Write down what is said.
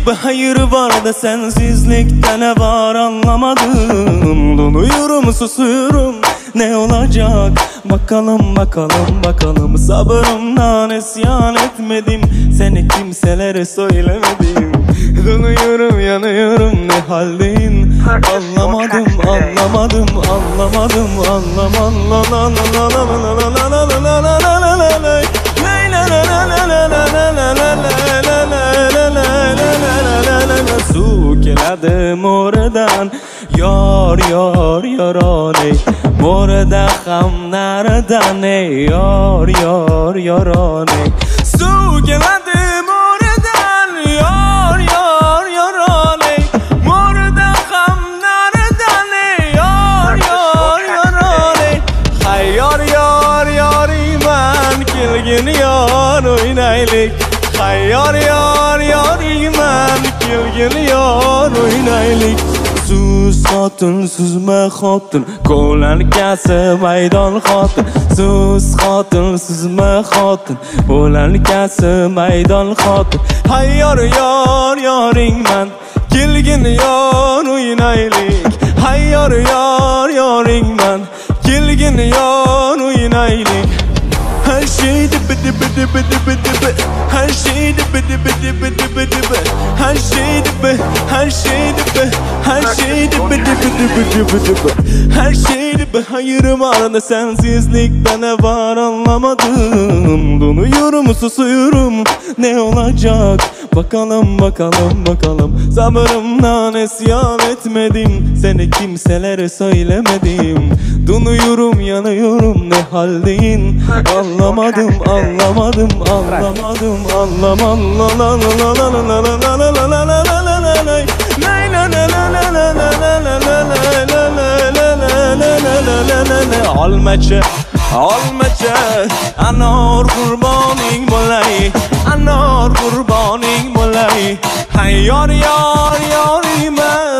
bir hayır var da sensizlikte ne var anlamadım. Donuyorum, susuyorum, ne olacak bakalım bakalım bakalım. Sabrımdan isyan etmedim, seni kimselere söylemedim. Donuyorum, yanıyorum, ne haldeyim anlamadım anlamadım anlamadım su keladim oradan yar yar yarane morada ham naradan yar yar yarane su keladim oradan yar yar yarane morada ham naradan yar yar yarane hay yar yar yariman kelgin yar oynaylik hay yar yar yariman kelgin yar oynaylik. Sus xotin, suzma xotin, ko'lankasi maydon xotin. Sus xotin, suzma xotin, ko'lankasi maydon xotin. Hay yor yor yoringman, kelgin yor o'ynaylik. Hay yor yor yoringman, kelgin yor o'ynaylik. Her şey dibi dibi dibi dibi dibi, her şey dibi dibi dibi dibi dibi, her şey dibi, her şey dibi, her şey dibi dibi dibi dibi dibi, her şey dibi. Hayır var da sensizlikte ne var anlamadım. Donuyorum, susuyorum, ne olacak bakalım bakalım bakalım. Sabrımdan isyan etmedim, seni kimselere söylemedim. Donuyorum, yanıyorum, ne haldeyim anlamadım anlamadım anlamadım olmacha olmacha anor qurboning bo'lay anor qurboning bo'lay hay yor yor yoriman